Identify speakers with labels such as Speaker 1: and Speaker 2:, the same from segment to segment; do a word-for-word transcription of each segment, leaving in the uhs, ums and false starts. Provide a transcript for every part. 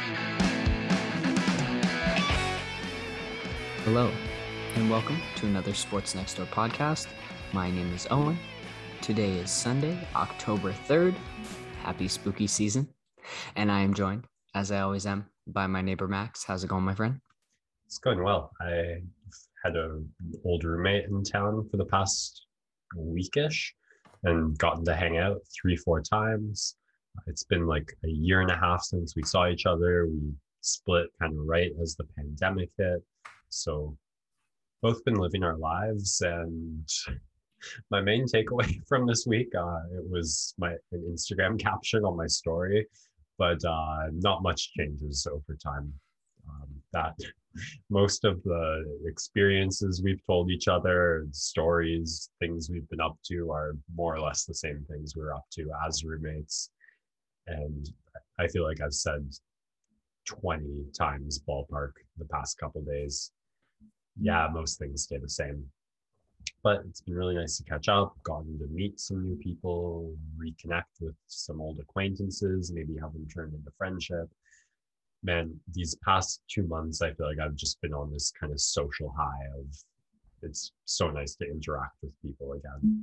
Speaker 1: Hello, and welcome to another Sports Next Door podcast. My name is Owen. Today is Sunday, October third. Happy spooky season. And I am joined, as I always am, by my neighbor Max. How's it going, my friend?
Speaker 2: It's going well. I had an old roommate in town for the past weekish and gotten to hang out three, four times. It's been like a year and a half since we saw each other. We split kind of right as the pandemic hit. So both been living our lives. And my main takeaway from this week, uh, it was my an Instagram caption on my story, but uh, not much changes over time. Um, that most of the experiences we've told each other, stories, things we've been up to are more or less the same things we're up to as roommates. And I feel like I've said twenty times ballpark the past couple days, yeah, most things stay the same. But it's been really nice to catch up, gotten to meet some new people, reconnect with some old acquaintances, maybe have them turn into friendship. Man, these past two months, I feel like I've just been on this kind of social high of it's so nice to interact with people again.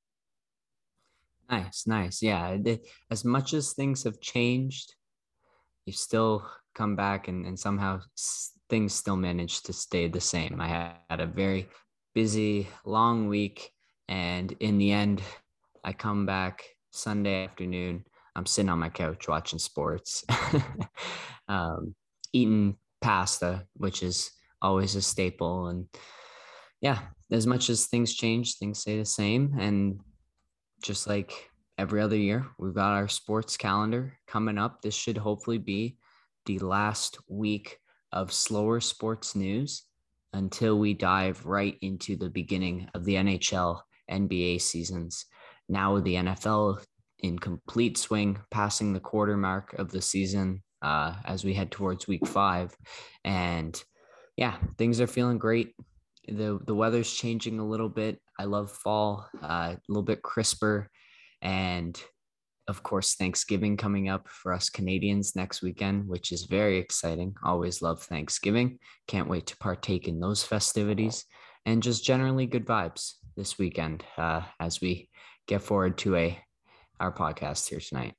Speaker 1: Nice, nice. Yeah, it, as much as things have changed, you still come back and, and somehow things still manage to stay the same. I had a very busy, long week, and in the end, I come back Sunday afternoon. I'm sitting on my couch watching sports, um, eating pasta, which is always a staple. And yeah, as much as things change, things stay the same. And just like every other year, we've got our sports calendar coming up. This should hopefully be the last week of slower sports news until we dive right into the beginning of the N H L, N B A seasons. Now with the N F L in complete swing, passing the quarter mark of the season uh, as we head towards week five. And yeah, things are feeling great. The, the weather's changing a little bit. I love fall, uh, a little bit crisper. And of course, Thanksgiving coming up for us Canadians next weekend, which is very exciting. Always love Thanksgiving. Can't wait to partake in those festivities, and just generally good vibes this weekend uh, as we get forward to a our podcast here tonight.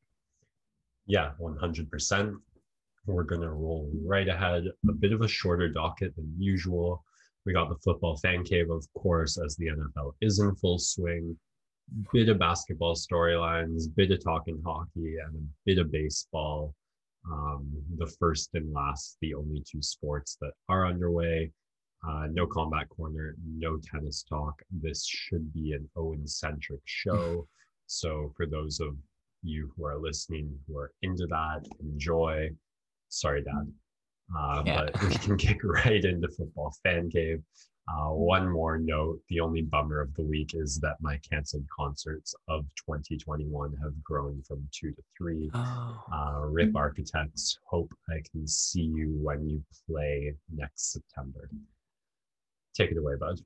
Speaker 2: Yeah, one hundred percent. We're going to roll right ahead. A bit of a shorter docket than usual. We got the football fan cave, of course, as the N F L is in full swing. Bit of basketball storylines, bit of talking hockey, and a bit of baseball. Um, the first and last, the only two sports that are underway. Uh, no combat corner, no tennis talk. This should be an Owen-centric show. So for those of you who are listening, who are into that, enjoy. Sorry, Dad. Uh, yeah. But we can kick right into football fan cave. Uh, one more note, the only bummer of the week is that my canceled concerts of twenty twenty-one have grown from two to three. Oh. Uh, R I P Architects, hope I can see you when you play next September. Take it away, bud.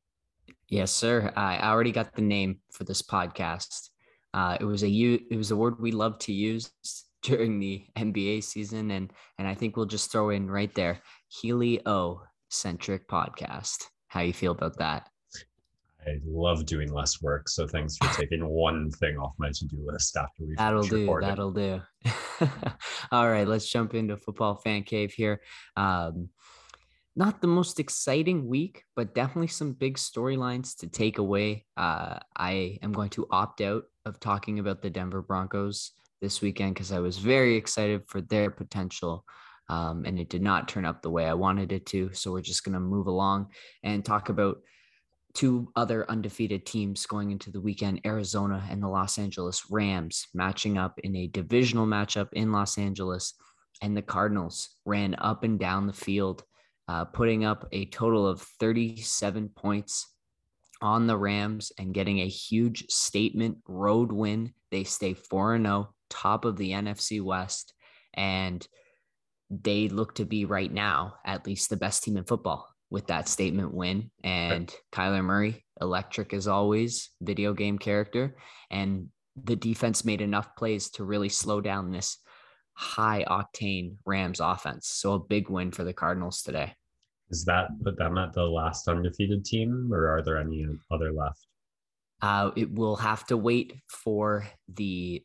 Speaker 1: Yes, sir. I already got the name for this podcast. Uh, it was a it was a word we love to use during the N B A season, and and I think we'll just throw in right there, Helio-centric podcast. How you feel about that?
Speaker 2: I love doing less work, so thanks for taking one thing off my to-do list after we
Speaker 1: that'll
Speaker 2: finish
Speaker 1: do
Speaker 2: recording.
Speaker 1: That'll do. All right, let's jump into football fan cave here. Um, not the most exciting week, but definitely some big storylines to take away. Uh, I am going to opt out of talking about the Denver Broncos this weekend because I was very excited for their potential. Um, and it did not turn up the way I wanted it to. So we're just going to move along and talk about two other undefeated teams going into the weekend, Arizona and the Los Angeles Rams, matching up in a divisional matchup in Los Angeles. And the Cardinals ran up and down the field, uh, putting up a total of thirty-seven points on the Rams and getting a huge statement road win. They stay four and oh, top of the N F C West. And they look to be right now, at least the best team in football with that statement win. And Kyler Murray, electric as always, video game character. And the defense made enough plays to really slow down this high octane Rams offense. So a big win for the Cardinals today.
Speaker 2: Does that put them at the last undefeated team, or are there any other left?
Speaker 1: Uh, it will have to wait for the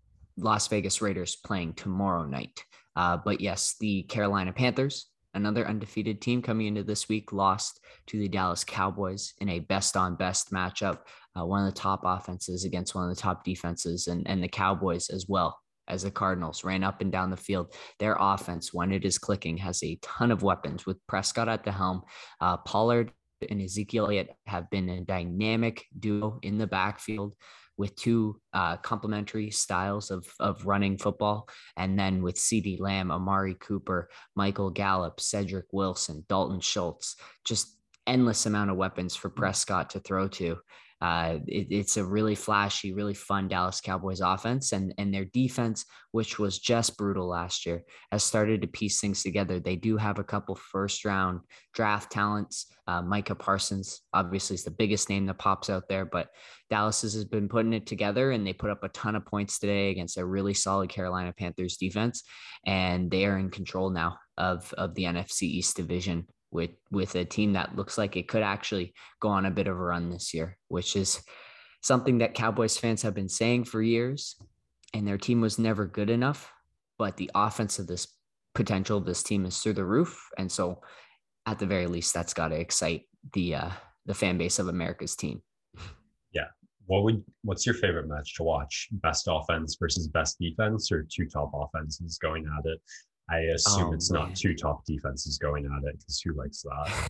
Speaker 1: Las Vegas Raiders playing tomorrow night. Uh, but yes, the Carolina Panthers, another undefeated team coming into this week, lost to the Dallas Cowboys in a best on best matchup. Uh, one of the top offenses against one of the top defenses, and, and the Cowboys as well as the Cardinals ran up and down the field. Their offense, when it is clicking, has a ton of weapons with Prescott at the helm. Uh, Pollard and Ezekiel Elliott have been a dynamic duo in the backfield with two uh, complementary styles of, of running football. And then with CeeDee Lamb, Amari Cooper, Michael Gallup, Cedric Wilson, Dalton Schultz, just endless amount of weapons for Prescott to throw to. Uh, it, it's a really flashy, really fun Dallas Cowboys offense, and, and their defense, which was just brutal last year, has started to piece things together. They do have a couple first round draft talents. Uh, Micah Parsons, obviously, is the biggest name that pops out there, but Dallas has been putting it together, and they put up a ton of points today against a really solid Carolina Panthers defense, and they are in control now of, of the N F C East division with with a team that looks like it could actually go on a bit of a run this year, which is something that Cowboys fans have been saying for years, and their team was never good enough, but the offense of this potential of this team is through the roof. And so at the very least, that's got to excite the uh, the fan base of America's team.
Speaker 2: Yeah. What would what's your favorite match to watch? Best offense versus best defense, or two top offenses going at it? I assume oh, it's man. not two top defenses going at it, because who likes that?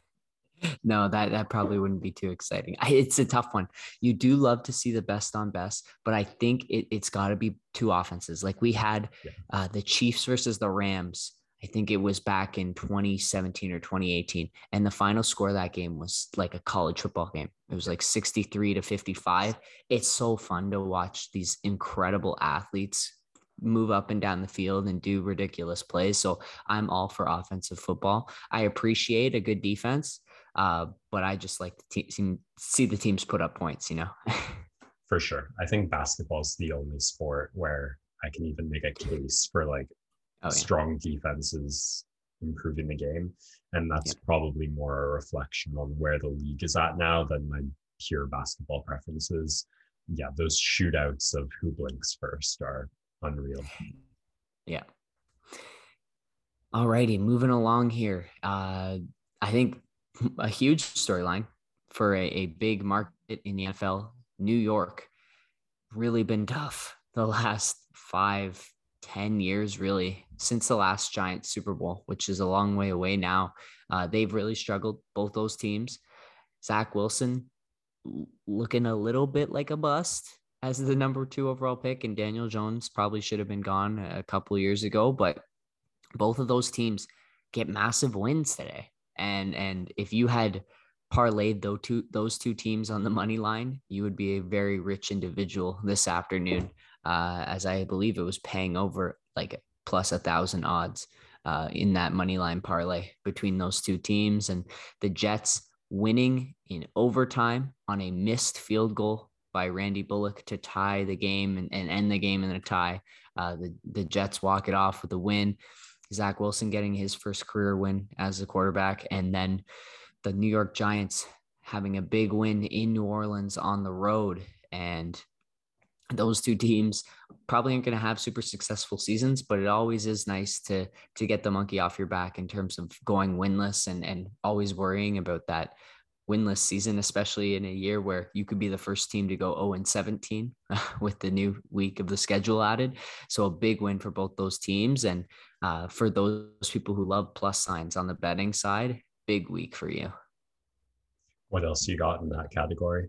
Speaker 1: No, that, that probably wouldn't be too exciting. I, it's a tough one. You do love to see the best on best, but I think it, it's got to be two offenses. Like we had yeah. uh, the Chiefs versus the Rams. I think it was back in twenty seventeen or twenty eighteen. And the final score of that game was like a college football game. It was like sixty-three to fifty-five. It's so fun to watch these incredible athletes move up and down the field and do ridiculous plays. So I'm all for offensive football. I appreciate a good defense, uh, but I just like to te- see the teams put up points, you know?
Speaker 2: For sure. I think basketball is the only sport where I can even make a case for like oh, yeah. strong defenses improving the game. And that's yeah. probably more a reflection on where the league is at now than my pure basketball preferences. Yeah, those shootouts of who blinks first are unreal.
Speaker 1: Yeah. All righty, moving along here. Uh, I think a huge storyline for a, a big market in the N F L, New York, really been tough the last five, ten years, really, since the last Giants Super Bowl, which is a long way away now. Uh, they've really struggled, both those teams. Zach Wilson looking a little bit like a bust as the number two overall pick, and Daniel Jones probably should have been gone a couple of years ago, but both of those teams get massive wins today. And, and if you had parlayed those two, those two teams on the money line, you would be a very rich individual this afternoon, uh, as I believe it was paying over like plus a thousand odds uh, in that money line parlay between those two teams. And the Jets winning in overtime on a missed field goal by Randy Bullock to tie the game and, and end the game in a tie. Uh, the, the Jets walk it off with a win. Zach Wilson getting his first career win as a quarterback. And then the New York Giants having a big win in New Orleans on the road. And those two teams probably aren't going to have super successful seasons, but it always is nice to, to get the monkey off your back in terms of going winless and, and always worrying about that winless season, especially in a year where you could be the first team to go oh and seventeen with the new week of the schedule added. So a big win for both those teams. And uh, for those people who love plus signs on the betting side, big week for you.
Speaker 2: What else you got in that category?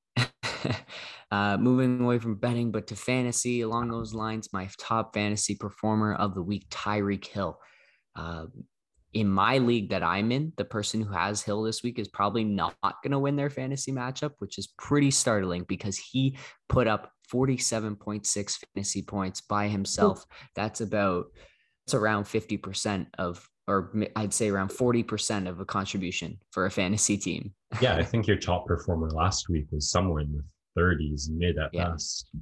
Speaker 1: uh, moving away from betting, but to fantasy along those lines, my top fantasy performer of the week, Tyreek Hill. Uh, In my league that I'm in, the person who has Hill this week is probably not going to win their fantasy matchup, which is pretty startling because he put up forty-seven point six fantasy points by himself. That's about, it's around fifty percent of, or I'd say around forty percent of a contribution for a fantasy team.
Speaker 2: Yeah, I think your top performer last week was somewhere in the thirties, mid at
Speaker 1: yeah.
Speaker 2: best.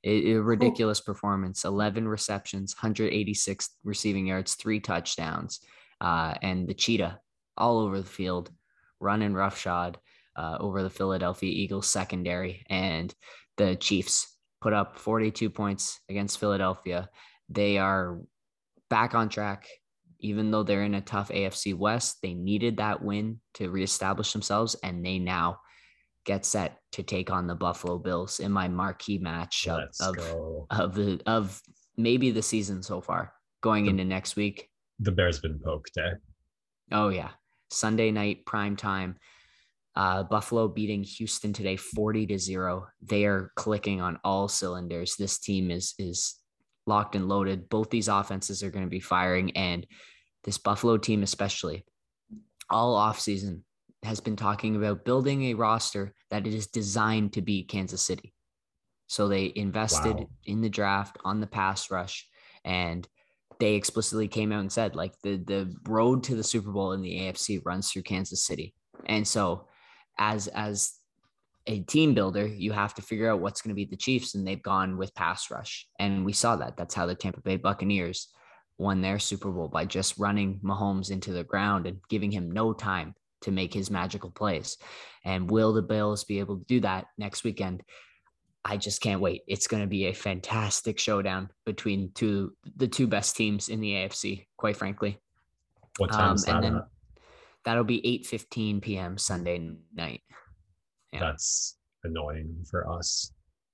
Speaker 1: A, a ridiculous performance. eleven receptions, one hundred eighty-six receiving yards, three touchdowns, uh, and the cheetah all over the field, running roughshod uh, over the Philadelphia Eagles secondary, and the Chiefs put up forty-two points against Philadelphia. They are back on track. Even though they're in a tough A F C West, they needed that win to reestablish themselves, and they now get set to take on the Buffalo Bills in my marquee match of of, of the of maybe the season so far, going
Speaker 2: the,
Speaker 1: into next week.
Speaker 2: The Bears been poked, eh?
Speaker 1: Oh yeah, Sunday night prime time. Uh, Buffalo beating Houston today, forty to zero. They are clicking on all cylinders. This team is is locked and loaded. Both these offenses are going to be firing, and this Buffalo team especially all offseason has been talking about building a roster that it is designed to beat Kansas City. So they invested wow. in the draft on the pass rush, and they explicitly came out and said, like, the, the road to the Super Bowl in the A F C runs through Kansas City. And so as, as a team builder, you have to figure out what's going to beat the Chiefs, and they've gone with pass rush. And we saw that. That's how the Tampa Bay Buccaneers won their Super Bowl, by just running Mahomes into the ground and giving him no time to make his magical plays. And will the Bills be able to do that next weekend? I just can't wait. It's going to be a fantastic showdown between two the two best teams in the A F C, quite frankly.
Speaker 2: What time um, is that?
Speaker 1: And then that'll be eight fifteen p.m. Sunday night.
Speaker 2: Yeah. That's annoying for us.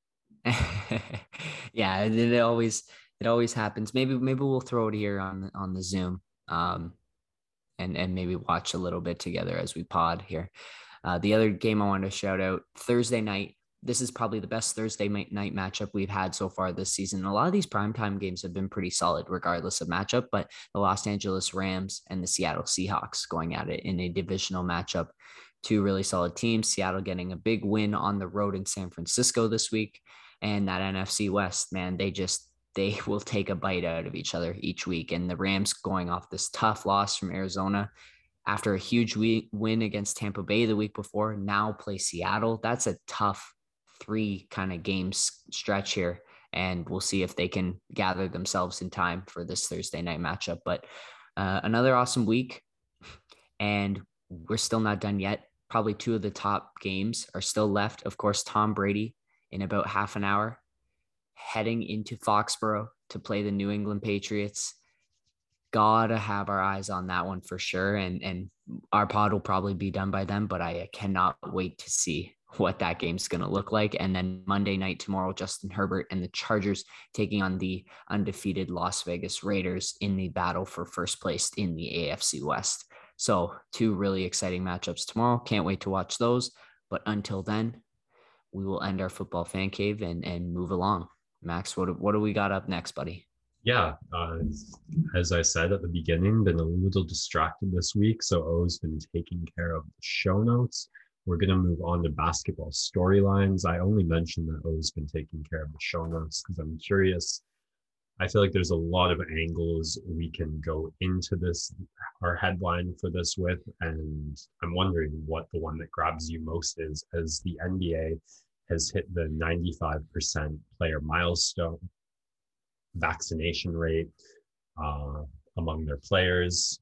Speaker 1: Yeah, it, it always it always happens. Maybe maybe we'll throw it here on on the Zoom. Um, and and maybe watch a little bit together as we pod here. Uh, the other game I wanted to shout out, Thursday night. This is probably the best Thursday night matchup we've had so far this season. A lot of these primetime games have been pretty solid regardless of matchup, but the Los Angeles Rams and the Seattle Seahawks going at it in a divisional matchup. Two really solid teams. Seattle getting a big win on the road in San Francisco this week. And that N F C West, man, they just they will take a bite out of each other each week. And the Rams going off this tough loss from Arizona after a huge week win against Tampa Bay the week before, now play Seattle. That's a tough three kind of games stretch here. And we'll see if they can gather themselves in time for this Thursday night matchup. But uh, another awesome week. And we're still not done yet. Probably two of the top games are still left. Of course, Tom Brady in about half an hour, heading into Foxborough to play the New England Patriots. Gotta have our eyes on that one for sure. And, and our pod will probably be done by then, but I cannot wait to see what that game's going to look like. And then Monday night tomorrow, Justin Herbert and the Chargers taking on the undefeated Las Vegas Raiders in the battle for first place in the A F C West. So two really exciting matchups tomorrow. Can't wait to watch those. But until then, we will end our football fan cave and, and move along. Max, what, what do we got up next, buddy?
Speaker 2: Yeah, uh, as I said at the beginning, been a little distracted this week. So O's been taking care of the show notes. We're going to move on to basketball storylines. I only mentioned that O's been taking care of the show notes because I'm curious. I feel like there's a lot of angles we can go into this, our headline for this with, and I'm wondering what the one that grabs you most is, as the N B A has hit the ninety-five percent player milestone vaccination rate uh, among their players.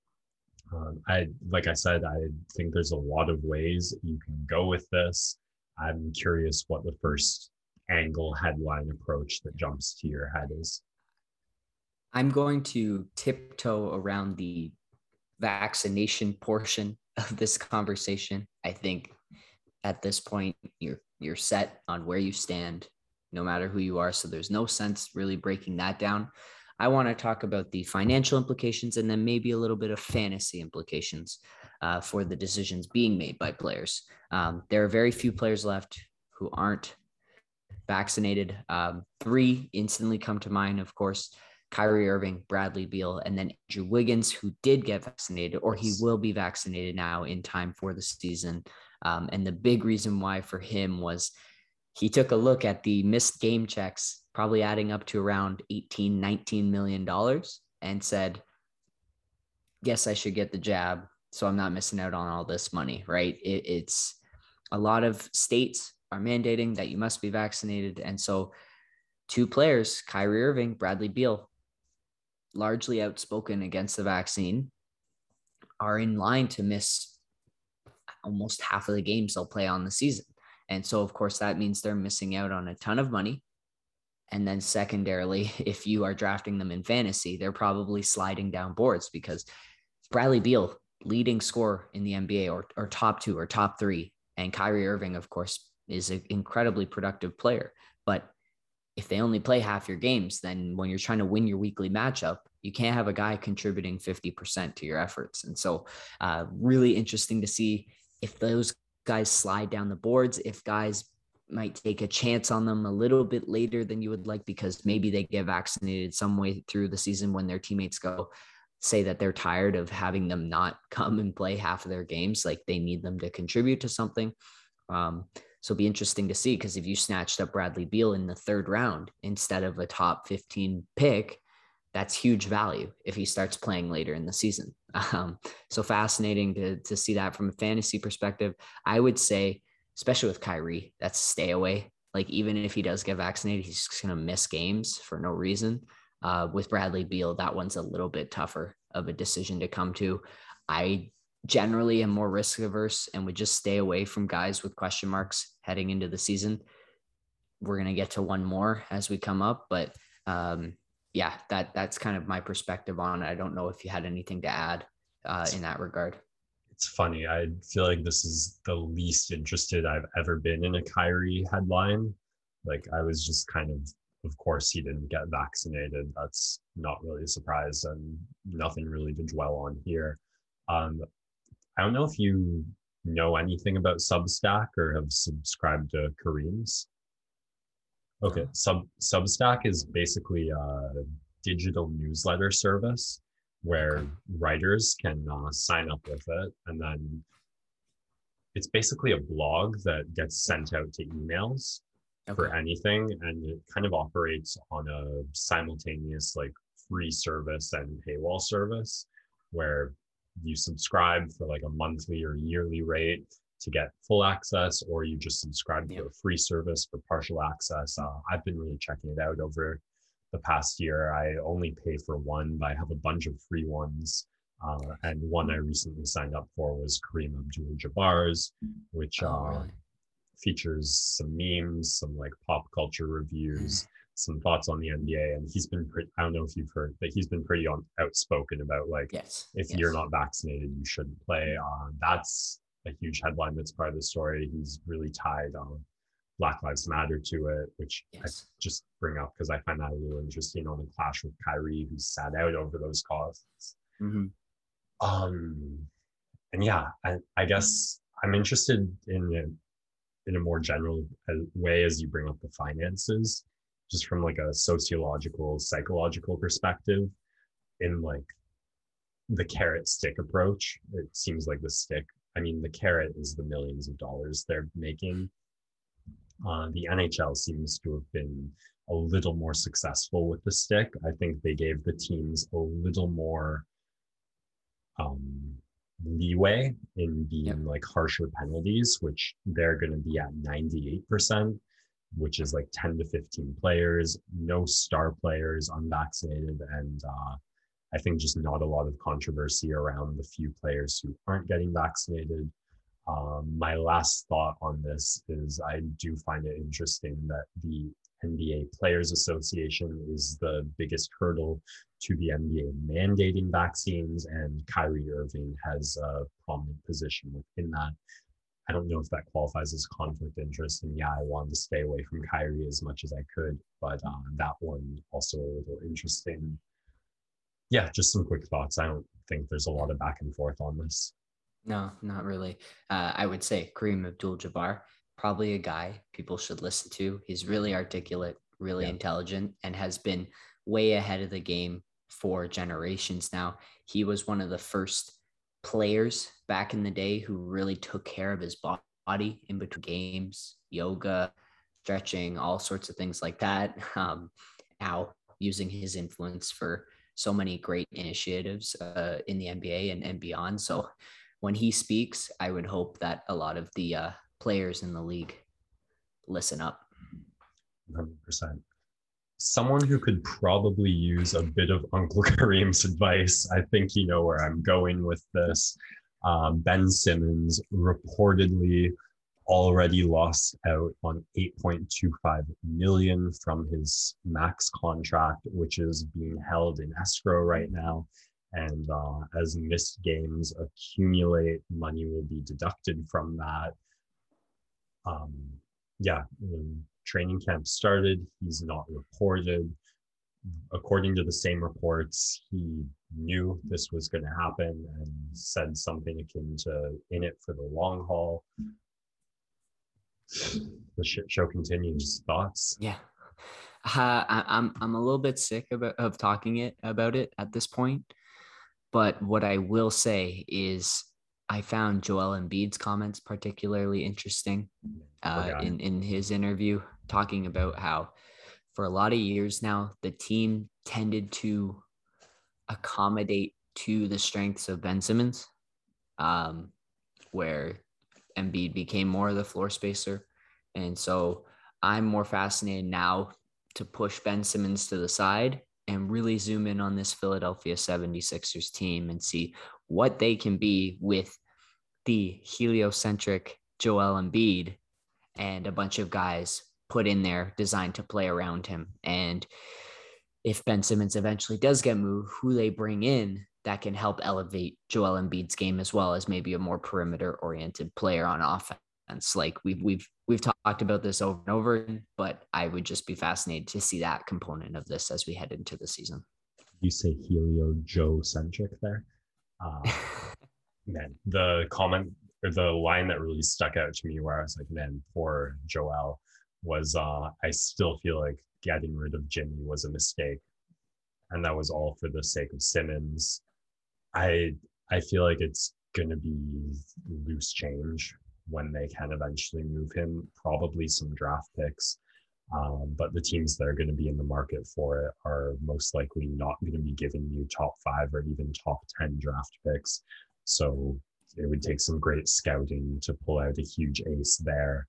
Speaker 2: Um, I, like I said, I think there's a lot of ways you can go with this. I'm curious what the first angle headline approach that jumps to your head is.
Speaker 1: I'm going to tiptoe around the vaccination portion of this conversation. I think at this point, you're you're set on where you stand, no matter who you are. So there's no sense really breaking that down. I want to talk about the financial implications and then maybe a little bit of fantasy implications uh, for the decisions being made by players. Um, there are very few players left who aren't vaccinated. Um, three instantly come to mind, of course, Kyrie Irving, Bradley Beal, and then Andrew Wiggins, who did get vaccinated, or he will be vaccinated now in time for the season. Um, and the big reason why for him was he took a look at the missed game checks, probably adding up to around eighteen, nineteen million dollars, and said, guess I should get the jab so I'm not missing out on all this money, right? It, it's a lot of states are mandating that you must be vaccinated. And so two players, Kyrie Irving, Bradley Beal, largely outspoken against the vaccine, are in line to miss almost half of the games they'll play on the season. And so, of course, that means they're missing out on a ton of money. And then secondarily, if you are drafting them in fantasy, they're probably sliding down boards because Bradley Beal, leading scorer in the N B A, or, or top two or top three. And Kyrie Irving, of course, is an incredibly productive player. But if they only play half your games, then when you're trying to win your weekly matchup, you can't have a guy contributing fifty percent to your efforts. And so uh, really interesting to see if those guys slide down the boards, if guys might take a chance on them a little bit later than you would like, because maybe they get vaccinated some way through the season when their teammates go, say that they're tired of having them not come and play half of their games. Like they need them to contribute to something. Um, so it'll be interesting to see, because if you snatched up Bradley Beal in the third round instead of a top fifteen pick, that's huge value if he starts playing later in the season. Um, so fascinating to, to see that from a fantasy perspective. I would say, especially with Kyrie, that's stay away. Like even if he does get vaccinated, he's just going to miss games for no reason. Uh, with Bradley Beal, that one's a little bit tougher of a decision to come to. I generally am more risk averse and would just stay away from guys with question marks heading into the season. We're going to get to one more as we come up, but um, yeah, that that's kind of my perspective on it. I don't know if you had anything to add uh, in that regard.
Speaker 2: It's funny. I feel like this is the least interested I've ever been in a Kyrie headline. Like I was just kind of, of course he didn't get vaccinated. That's not really a surprise and nothing really to dwell on here. Um, I don't know if you know anything about Substack or have subscribed to Kareem's. Okay, no. Sub Substack is basically a digital newsletter service where okay. writers can uh, sign up with it, and then it's basically a blog that gets sent out to emails okay. for anything, and it kind of operates on a simultaneous like free service and paywall service where you subscribe for like a monthly or yearly rate to get full access, or you just subscribe yeah. to a free service for partial access. Uh, I've been really checking it out over the past year. I only pay for one, but I have a bunch of free ones. Uh, and one I recently signed up for was Kareem Abdul-Jabbar's, which
Speaker 1: oh,
Speaker 2: uh,
Speaker 1: really?
Speaker 2: features some memes, some like pop culture reviews, mm. some thoughts on the N B A. And he's been pretty, I don't know if you've heard, but he's been pretty on, outspoken about like,
Speaker 1: yes.
Speaker 2: if
Speaker 1: yes.
Speaker 2: you're not vaccinated, you shouldn't play. Uh, that's a huge headline that's part of the story. He's really tied um, Black Lives Matter to it, which yes. I just bring up because I find that a little interesting on the clash with Kyrie, who sat out over those causes.
Speaker 1: Mm-hmm.
Speaker 2: Um, and yeah, I, I guess I'm interested in it in a more general way as you bring up the finances, just from like a sociological, psychological perspective. In like the carrot stick approach, it seems like the stick, I mean, the carrot is the millions of dollars they're making. Uh, the N H L seems to have been a little more successful with the stick. I think they gave the teams a little more um, leeway in being yep. like harsher penalties, which they're going to be at ninety-eight percent, which is like ten to fifteen players, no star players, unvaccinated, and uh, I think just not a lot of controversy around the few players who aren't getting vaccinated. Um, my last thought on this is I do find it interesting that the N B A Players Association is the biggest hurdle to the N B A mandating vaccines, and Kyrie Irving has a prominent position within that. I don't know if that qualifies as conflict of interest, and yeah, I wanted to stay away from Kyrie as much as I could, but uh, that one also a little interesting. Yeah, just some quick thoughts. I don't think there's a lot of back and forth on this.
Speaker 1: No, not really. Uh, I would say Kareem Abdul-Jabbar, probably a guy people should listen to. He's really articulate, really yeah. intelligent, and has been way ahead of the game for generations now. He was one of the first players back in the day who really took care of his body in between games, yoga, stretching, all sorts of things like that. Um, now using his influence for so many great initiatives uh, in the N B A and, and beyond. So when he speaks, I would hope that a lot of the uh, players in the league listen up.
Speaker 2: one hundred percent. someone who could probably use a bit of Uncle Kareem's advice. I think you know where I'm going with this. Um, Ben Simmons reportedly already lost out on eight point two five million from his max contract, which is being held in escrow right now. And uh, as missed games accumulate, money will be deducted from that. Um, yeah, when training camp started, he's not reported. According to the same reports, he knew this was going to happen and said something akin to in it for the long haul. The shit show continues. Thoughts?
Speaker 1: Yeah. Uh, I, I'm I'm a little bit sick of, of talking it about it at this point, but what I will say is I found Joel Embiid's comments particularly interesting uh, in in his interview, talking about how for a lot of years now the team tended to accommodate to the strengths of Ben Simmons, um, where Embiid became more of the floor spacer, and so I'm more fascinated now to push Ben Simmons to the side and really zoom in on this Philadelphia seventy-sixers team and see what they can be with the heliocentric Joel Embiid and a bunch of guys put in there designed to play around him. And if Ben Simmons eventually does get moved, who they bring in that can help elevate Joel Embiid's game as well as maybe a more perimeter oriented player on offense. Like we've we've we've talked about this over and over, but I would just be fascinated to see that component of this as we head into the season.
Speaker 2: You say Helio Joe centric there. Uh, man, the comment or the line that really stuck out to me where I was like, man, poor Joel was uh, I still feel like getting rid of Jimmy was a mistake. And that was all for the sake of Simmons. I I feel like it's gonna be loose change when they can eventually move him, probably some draft picks. Um, but the teams that are going to be in the market for it are most likely not going to be giving you top five or even top ten draft picks. So it would take some great scouting to pull out a huge ace there.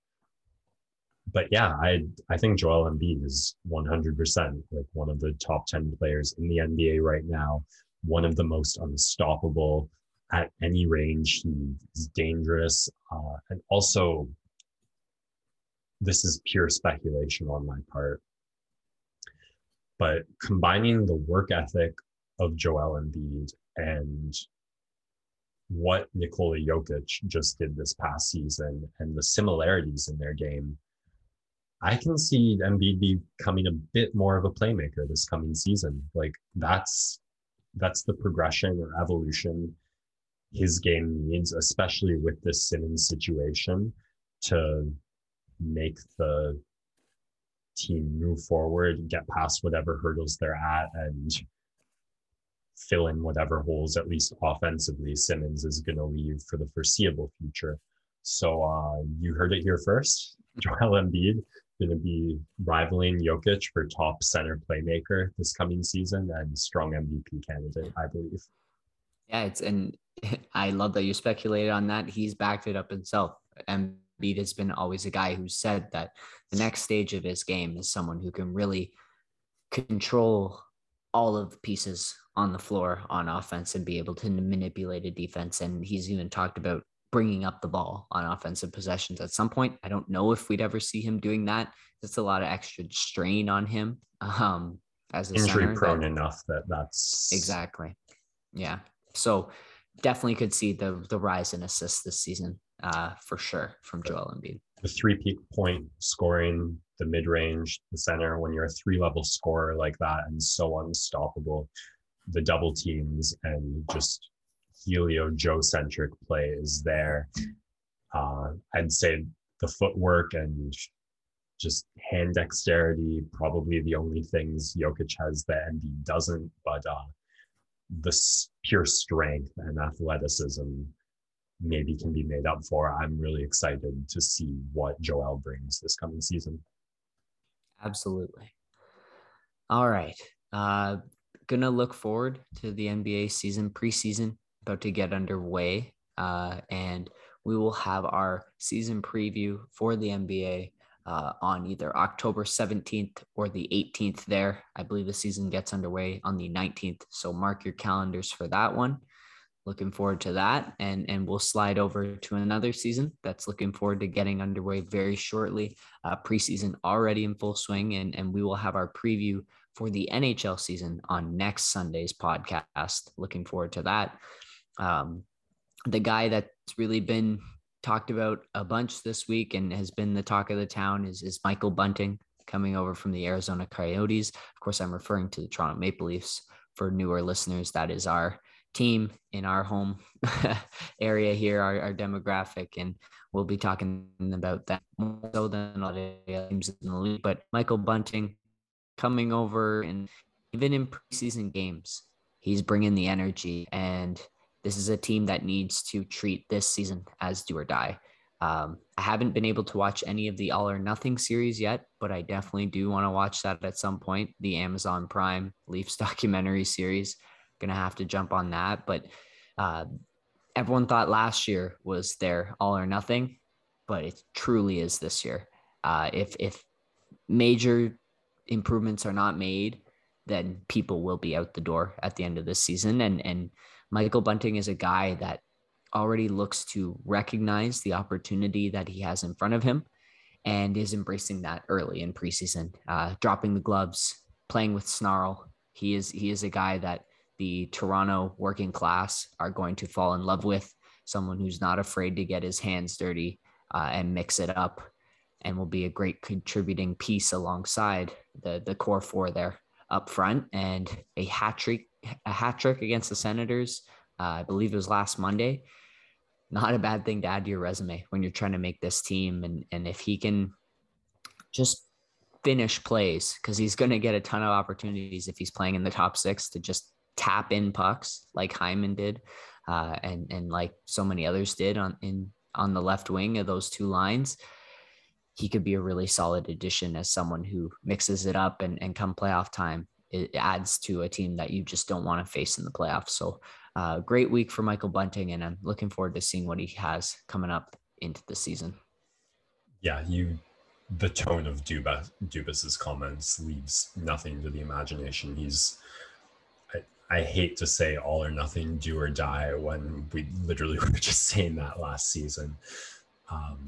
Speaker 2: But yeah, I I think Joel Embiid is one hundred percent like one of the top ten players in the N B A right now, one of the most unstoppable at any range. He's dangerous. Uh, and also, this is pure speculation on my part, but combining the work ethic of Joel Embiid and what Nikola Jokic just did this past season and the similarities in their game, I can see Embiid becoming a bit more of a playmaker this coming season. Like that's that's the progression or evolution his game needs, especially with this Simmons situation, to make the team move forward, get past whatever hurdles they're at, and fill in whatever holes, at least offensively, Simmons is going to leave for the foreseeable future. So uh, you heard it here first. Joel Embiid going to be rivaling Jokic for top center playmaker this coming season and strong M V P candidate, I believe.
Speaker 1: Yeah, it's and I love that you speculated on that. He's backed it up himself. Embiid has been always a guy who said that the next stage of his game is someone who can really control all of the pieces on the floor on offense and be able to manipulate a defense. And he's even talked about bringing up the ball on offensive possessions at some point. I don't know if we'd ever see him doing that. That's a lot of extra strain on him um, as a
Speaker 2: injury
Speaker 1: center
Speaker 2: prone
Speaker 1: that,
Speaker 2: enough that that's
Speaker 1: exactly. Yeah. So definitely could see the the rise in assists this season uh, for sure from Joel Embiid.
Speaker 2: The three peak point scoring, the mid range, the center. When you're a three level scorer like that and so unstoppable, the double teams and just Helio Joe centric play is there. Uh, I'd say the footwork and just hand dexterity, probably the only things Jokic has that Embiid doesn't, but uh, the pure strength and athleticism maybe can be made up for. I'm really excited to see what Joel brings this coming season.
Speaker 1: Absolutely. All right. Uh, gonna look forward to the N B A season, preseason about to get underway. Uh, and we will have our season preview for the N B A uh, on either October seventeenth or the eighteenth there. I believe the season gets underway on the nineteenth. So mark your calendars for that one. Looking forward to that. And, and we'll slide over to another season that's looking forward to getting underway very shortly. Uh, preseason already in full swing, and, and we will have our preview for the N H L season on next Sunday's podcast. Looking forward to that. Um, the guy that's really been talked about a bunch this week and has been the talk of the town is, is Michael Bunting, coming over from the Arizona Coyotes. Of course, I'm referring to the Toronto Maple Leafs. For newer listeners, that is our team in our home area here, our, our demographic, and we'll be talking about that more so than a lot of teams in the league. But Michael Bunting coming over, and even in preseason games, he's bringing the energy, and this is a team that needs to treat this season as do or die. Um, I haven't been able to watch any of the All or Nothing series yet, but I definitely do want to watch that at some point. The Amazon Prime Leafs documentary series, gonna have to jump on that. But uh, everyone thought last year was their All or Nothing, but it truly is this year. Uh, if if major improvements are not made, then people will be out the door at the end of this season. And and Michael Bunting is a guy that already looks to recognize the opportunity that he has in front of him and is embracing that early in preseason, uh, dropping the gloves, playing with snarl. He is he is a guy that the Toronto working class are going to fall in love with, someone who's not afraid to get his hands dirty uh, and mix it up, and will be a great contributing piece alongside the, the core four there up front. And a hat trick, a hat trick against the Senators, uh, I believe it was last Monday. Not a bad thing to add to your resume when you're trying to make this team. And, and if he can just finish plays, because he's going to get a ton of opportunities if he's playing in the top six to just tap in pucks like Hyman did, uh, and and like so many others did on in on the left wing of those two lines. He could be a really solid addition as someone who mixes it up, and, and come playoff time, it adds to a team that you just don't want to face in the playoffs. So uh, great week for Michael Bunting, and I'm looking forward to seeing what he has coming up into the season.
Speaker 2: Yeah, you the tone of Dubas, Dubas's comments leaves nothing to the imagination. He's I, I hate to say all or nothing, do or die, when we literally were just saying that last season. Um,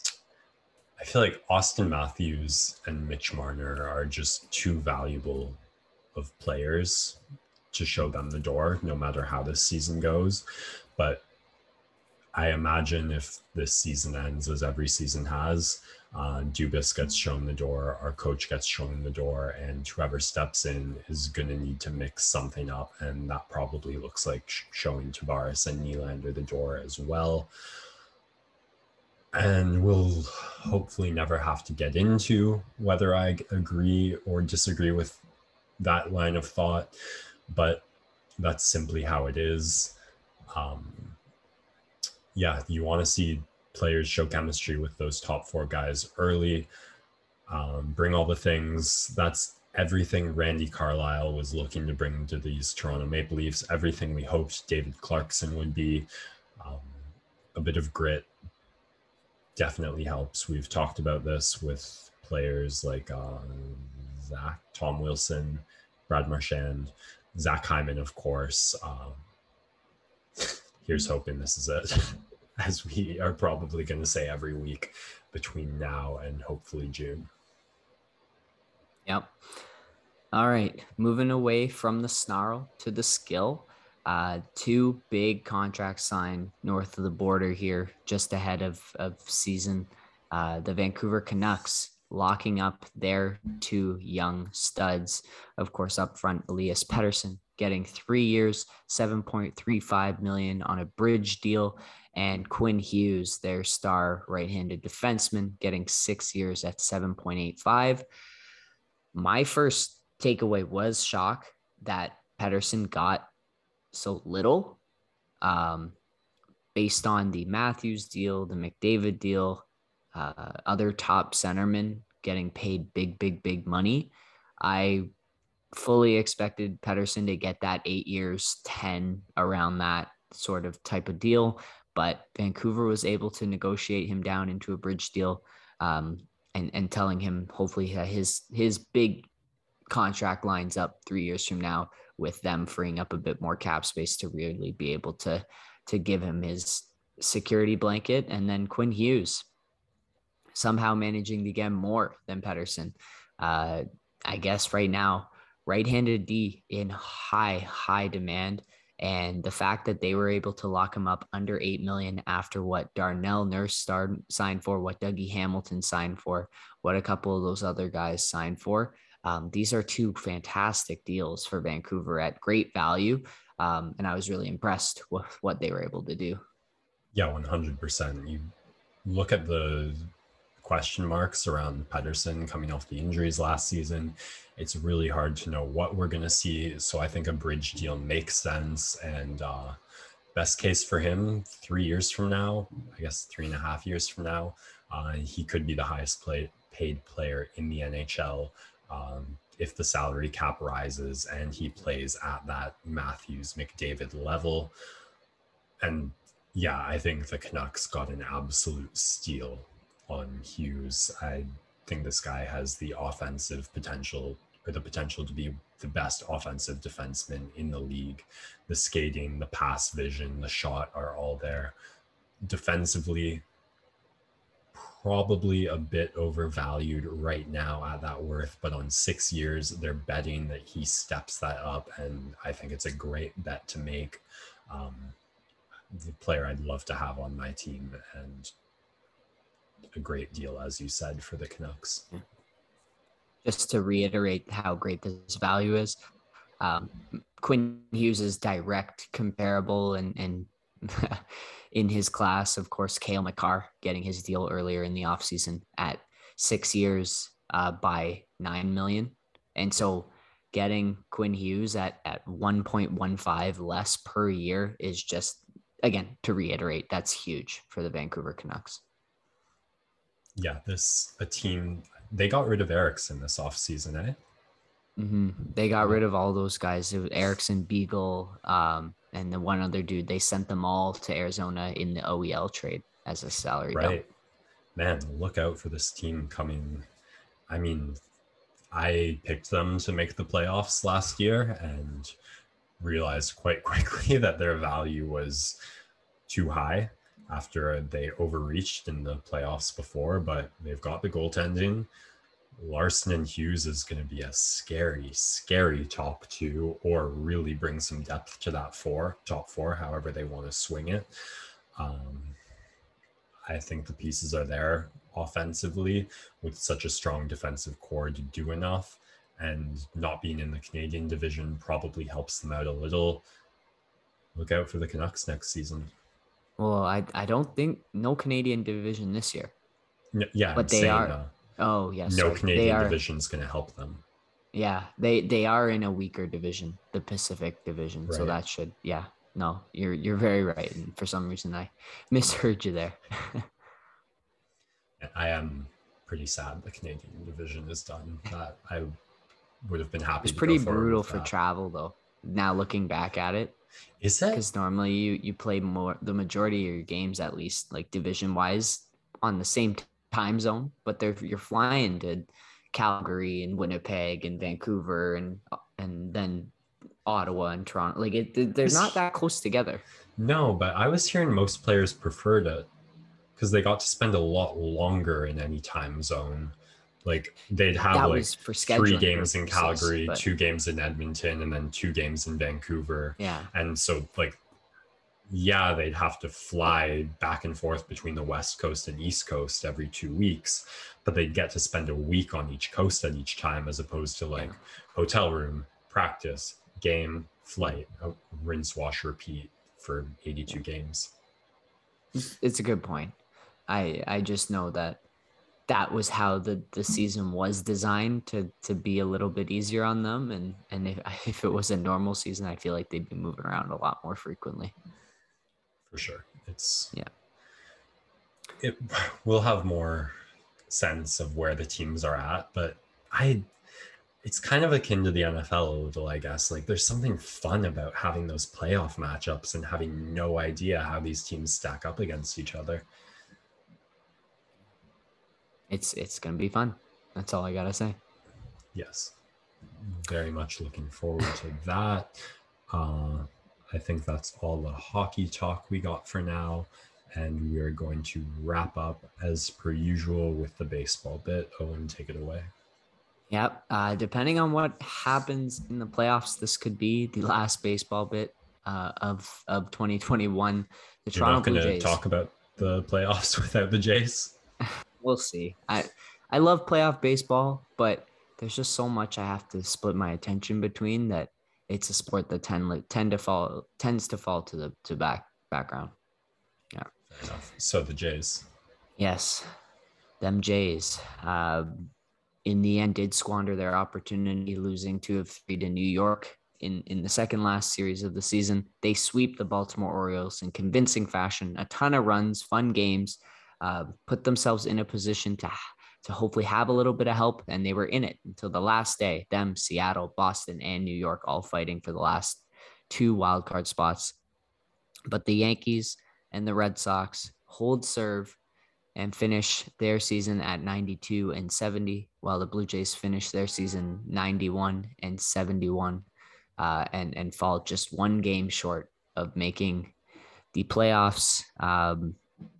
Speaker 2: I feel like Austin Matthews and Mitch Marner are just too valuable of players to show them the door, no matter how this season goes. But I imagine if this season ends as every season has, uh, Dubas gets shown the door, our coach gets shown the door, and whoever steps in is going to need to mix something up. And that probably looks like sh- showing Tavares and Nylander the door as well. And we'll hopefully never have to get into whether I agree or disagree with that line of thought, but that's simply how it is. Um, yeah, you want to see players show chemistry with those top four guys early, um, bring all the things. That's everything Randy Carlyle was looking to bring to these Toronto Maple Leafs, everything we hoped David Clarkson would be. Um, a bit of grit definitely helps. We've talked about this with players like uh, Zach, Tom Wilson, Brad Marchand, Zach Hyman, of course. Um, here's hoping this is it, as we are probably going to say every week between now and hopefully June.
Speaker 1: Yep. All right. Moving away from the snarl to the skill. Uh, two big contracts signed north of the border here, just ahead of, of season. Uh, the Vancouver Canucks locking up their two young studs. Of course, up front, Elias Pettersson getting three years, seven point three five million dollars on a bridge deal, and Quinn Hughes, their star right-handed defenseman, getting six years at seven point eight five. My first takeaway was shock that Pettersson got so little, um, based on the Matthews deal, the McDavid deal, uh, other top centermen getting paid big, big, big money. I fully expected Pettersson to get that eight years, ten, around that sort of type of deal, but Vancouver was able to negotiate him down into a bridge deal. Um, and and telling him hopefully that his his big contract lines up three years from now with them freeing up a bit more cap space to really be able to to give him his security blanket. And then Quinn Hughes somehow managing to get more than Pettersson. Uh, I guess right now, right-handed D in high, high demand. And the fact that they were able to lock him up under eight million dollars after what Darnell Nurse started, signed for, what Dougie Hamilton signed for, what a couple of those other guys signed for. Um, these are two fantastic deals for Vancouver at great value. Um, and I was really impressed with what they were able to do.
Speaker 2: Yeah, one hundred percent. You look at the question marks around Pettersson coming off the injuries last season. It's really hard to know what we're going to see. So I think a bridge deal makes sense. And uh, best case for him, three years from now, I guess three and a half years from now, uh, he could be the highest play, paid player in the N H L um, if the salary cap rises and he plays at that Matthews McDavid level. And yeah, I think the Canucks got an absolute steal on Hughes. I think this guy has the offensive potential, or the potential to be the best offensive defenseman in the league. The skating, the pass vision, the shot are all there. Defensively, probably a bit overvalued right now at that worth, but on six years, they're betting that he steps that up, and I think it's a great bet to make. Um, the player I'd love to have on my team, and a great deal, as you said, for the Canucks.
Speaker 1: Just to reiterate how great this value is, um, Quinn Hughes is direct comparable and and in his class, of course, Cale Makar getting his deal earlier in the offseason at six years uh, by nine million dollars. And so getting Quinn Hughes at, at one point one five less per year is just, again, to reiterate, that's huge for the Vancouver Canucks.
Speaker 2: Yeah, this a team, they got rid of Eriksson this offseason, eh?
Speaker 1: Mm-hmm. They got rid of all those guys. It was Eriksson, Beagle, um, and the one other dude. They sent them all to Arizona in the O E L trade as a salary
Speaker 2: right
Speaker 1: dump.
Speaker 2: Man, look out for this team coming. I mean, I picked them to make the playoffs last year and realized quite quickly that their value was too high after they overreached in the playoffs before, but they've got the goaltending. Larson and Hughes is going to be a scary, scary top two, or really bring some depth to that four, top four, however they want to swing it. Um, I think the pieces are there offensively with such a strong defensive core to do enough, and not being in the Canadian division probably helps them out a little. Look out for the Canucks next season.
Speaker 1: Well, I I don't think no Canadian division this year.
Speaker 2: N- yeah,
Speaker 1: but
Speaker 2: I'm
Speaker 1: they
Speaker 2: saying,
Speaker 1: are.
Speaker 2: Uh,
Speaker 1: oh yes,
Speaker 2: no
Speaker 1: sorry.
Speaker 2: Canadian
Speaker 1: are,
Speaker 2: division is going to help them.
Speaker 1: Yeah, they they are in a weaker division, the Pacific division.
Speaker 2: Right.
Speaker 1: So that should, yeah. No, you're you're very right. And for some reason, I misheard you there.
Speaker 2: I am pretty sad the Canadian division is done. That I would have been happy.
Speaker 1: It's
Speaker 2: to
Speaker 1: pretty
Speaker 2: go forward
Speaker 1: brutal
Speaker 2: with
Speaker 1: for
Speaker 2: that.
Speaker 1: travel, though. Now looking back at it,
Speaker 2: Is it?
Speaker 1: because normally you you play more, the majority of your games, at least like division wise, on the same time zone, but they're you're flying to Calgary and Winnipeg and Vancouver and and then Ottawa and Toronto. Like it, they're not that close together.
Speaker 2: No, but I was hearing most players preferred it because they got to spend a lot longer in any time zone. Like they'd have
Speaker 1: That
Speaker 2: like
Speaker 1: was for
Speaker 2: three games
Speaker 1: scheduling
Speaker 2: in
Speaker 1: purposes,
Speaker 2: Calgary,
Speaker 1: but-
Speaker 2: two games in Edmonton, and then two games in Vancouver.
Speaker 1: Yeah.
Speaker 2: And so like, yeah, they'd have to fly back and forth between the West Coast and East Coast every two weeks, but they'd get to spend a week on each coast at each time, as opposed to like
Speaker 1: Yeah.
Speaker 2: hotel room, practice, game, flight, uh, rinse, wash, repeat for eighty-two games.
Speaker 1: It's a good point. I I just know that that was how the, the season was designed to to be a little bit easier on them. And and if, if it was a normal season, I feel like they'd be moving around a lot more frequently.
Speaker 2: For sure. It's
Speaker 1: yeah.
Speaker 2: It we'll have more sense of where the teams are at, but I it's kind of akin to the N F L a little, I guess. Like there's something fun about having those playoff matchups and having no idea how these teams stack up against each other.
Speaker 1: it's it's gonna be fun. That's all I gotta say.
Speaker 2: Yes, very much looking forward to that. Uh, I think that's all the hockey talk we got for now. And we are going to wrap up as per usual with the baseball bit. Owen, take it away.
Speaker 1: Yep. Uh, depending on what happens in the playoffs, this could be the last baseball bit uh, of of twenty twenty-one. The
Speaker 2: You're
Speaker 1: Toronto
Speaker 2: not going
Speaker 1: Blue
Speaker 2: to
Speaker 1: Jays.
Speaker 2: talk about the playoffs without the Jays?
Speaker 1: We'll see. I I love playoff baseball, but there's just so much I have to split my attention between that it's a sport that tend tend to fall tends to fall to the to back background. Yeah.
Speaker 2: Fair enough. So the Jays.
Speaker 1: Yes, them Jays. Uh, in the end, did squander their opportunity, losing two of three to New York in in the second last series of the season. They sweep the Baltimore Orioles in convincing fashion. A ton of runs, fun games. Uh, put themselves in a position to to hopefully have a little bit of help, and they were in it until the last day. Them, Seattle, Boston, and New York all fighting for the last two wildcard spots. But the Yankees and the Red Sox hold serve and finish their season at ninety-two and seventy, while the Blue Jays finish their season ninety-one and seventy-one, uh, and and fall just one game short of making the playoffs. Um,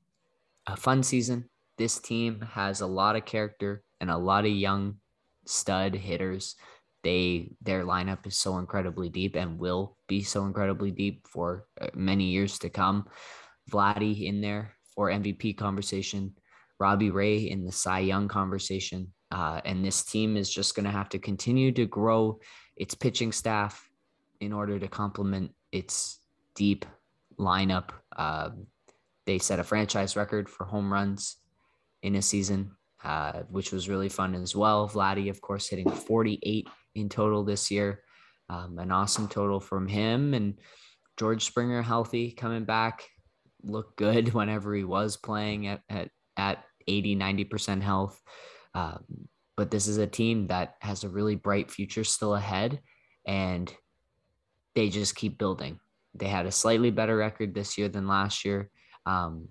Speaker 1: a fun season. This team has a lot of character and a lot of young stud hitters. They their lineup is so incredibly deep and will be so incredibly deep for many years to come. Vladdy in there for M V P conversation, Robbie Ray in the Cy Young conversation. Uh, and this team is just going to have to continue to grow its pitching staff in order to complement its deep lineup. Uh, they set a franchise record for home runs in a season, uh, which was really fun as well. Vladdy, of course, hitting forty-eight in total this year. Um, an awesome total from him. And George Springer healthy, coming back, looked good whenever he was playing at at, at eighty, ninety percent health. Um, but this is a team that has a really bright future still ahead, and they just keep building. They had a slightly better record this year than last year. Um,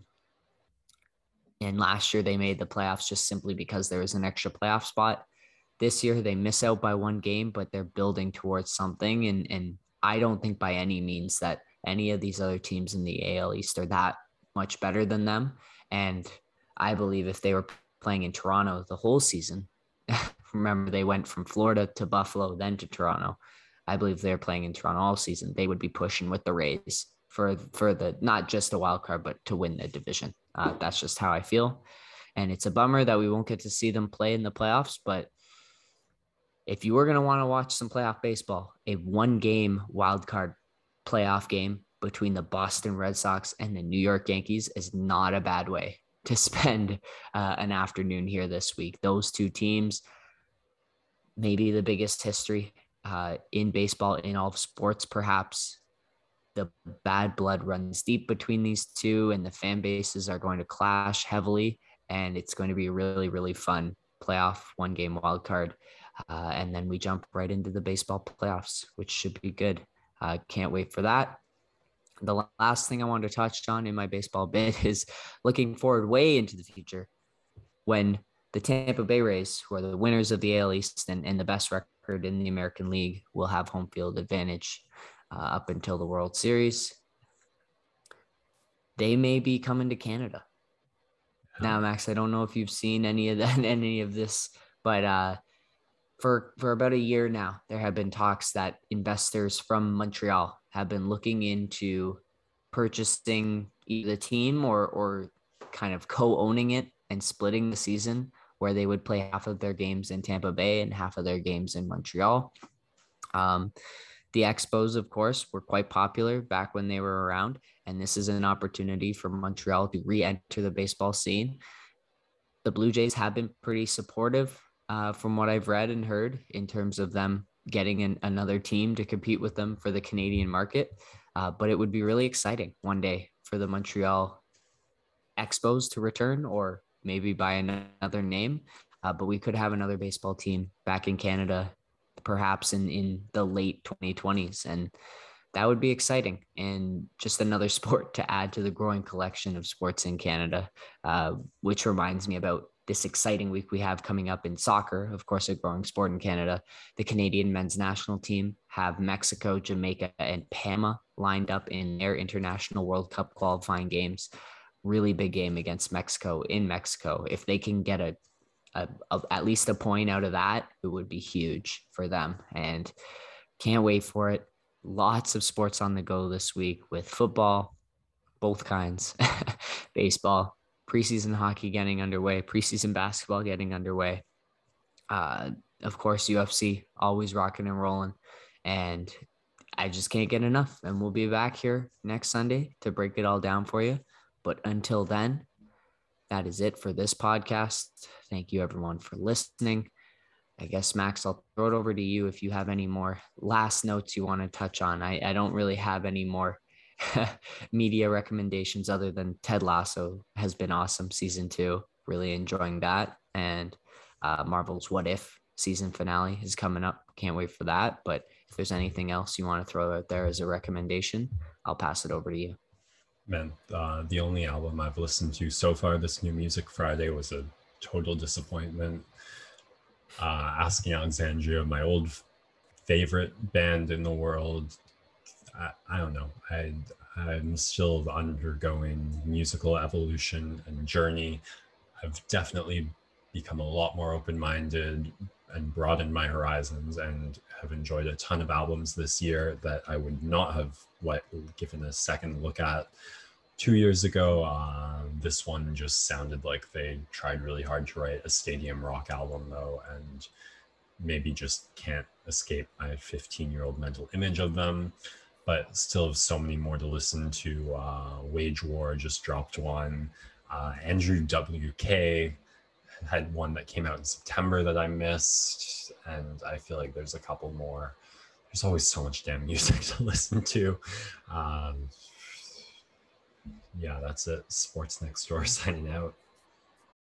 Speaker 1: and last year they made the playoffs just simply because there was an extra playoff spot. This year they miss out by one game, but they're building towards something. And, and I don't think by any means that any of these other teams in the A L East are that much better than them. And I believe if they were playing in Toronto the whole season, remember they went from Florida to Buffalo, then to Toronto. I believe they're playing in Toronto all season. They would be pushing with the Rays for, for the, not just a wild card, but to win the division. Uh, that's just how I feel. And it's a bummer that we won't get to see them play in the playoffs, but if you were going to want to watch some playoff baseball, a one game wild card playoff game between the Boston Red Sox and the New York Yankees is not a bad way to spend uh, an afternoon here this week. Those two teams, maybe the biggest history uh, in baseball, in all of sports, perhaps. The bad blood runs deep between these two, and the fan bases are going to clash heavily, and it's going to be a really, really fun playoff one game wild card. Uh, and then we jump right into the baseball playoffs, which should be good. Uh, can't wait for that. The last thing I wanted to touch on in my baseball bit is looking forward way into the future when the Tampa Bay Rays, who are the winners of the A L East and, and the best record in the American League, will have home field advantage uh, up until the World Series. They may be coming to Canada. Now, Max, I don't know if you've seen any of that, any of this, but uh, for for about a year now, there have been talks that investors from Montreal have been looking into purchasing either the team or or kind of co-owning it and splitting the season, where they would play half of their games in Tampa Bay and half of their games in Montreal. Um, the Expos, of course, were quite popular back when they were around, and this is an opportunity for Montreal to re-enter the baseball scene. The Blue Jays have been pretty supportive uh, from what I've read and heard in terms of them getting an, another team to compete with them for the Canadian market. Uh, but it would be really exciting one day for the Montreal Expos to return, or maybe by another name. Uh, but we could have another baseball team back in Canada, perhaps in, in the late twenty twenties. And that would be exciting, and just another sport to add to the growing collection of sports in Canada, uh, which reminds me about this exciting week we have coming up in soccer, of course, a growing sport in Canada. The Canadian men's national team have Mexico, Jamaica, and Panama lined up in their international World Cup qualifying games. Really big game against Mexico in Mexico. If they can get a, a, a at least a point out of that, it would be huge for them. And can't wait for it. Lots of sports on the go this week with football, both kinds, baseball, preseason hockey getting underway, preseason basketball getting underway. Uh, of course, U F C always rocking and rolling. And I just can't get enough. And we'll be back here next Sunday to break it all down for you. But until then, that is it for this podcast. Thank you, everyone, for listening. I guess, Max, I'll throw it over to you if you have any more last notes you want to touch on. I, I don't really have any more media recommendations other than Ted Lasso has been awesome season two. Really enjoying that. And uh, Marvel's What If season finale is coming up. Can't wait for that. But if there's anything else you want to throw out there as a recommendation, I'll pass it over to you.
Speaker 2: Man, uh, the only album I've listened to so far this New Music Friday was a total disappointment. Uh, Asking Alexandria, my old favorite band in the world. I, I don't know. I, I'm still undergoing musical evolution and journey. I've definitely become a lot more open-minded and broadened my horizons, and have enjoyed a ton of albums this year that I would not have what, given a second look at two years ago. Uh, this one just sounded like they tried really hard to write a stadium rock album, though, and maybe just can't escape my fifteen-year-old mental image of them. But still have so many more to listen to. Uh, Wage War just dropped one. Uh, Andrew W K had one that came out in September that I missed, and I feel like there's a couple more. There's always so much damn music to listen to. Um, yeah, that's it. Sports Next Door signing out.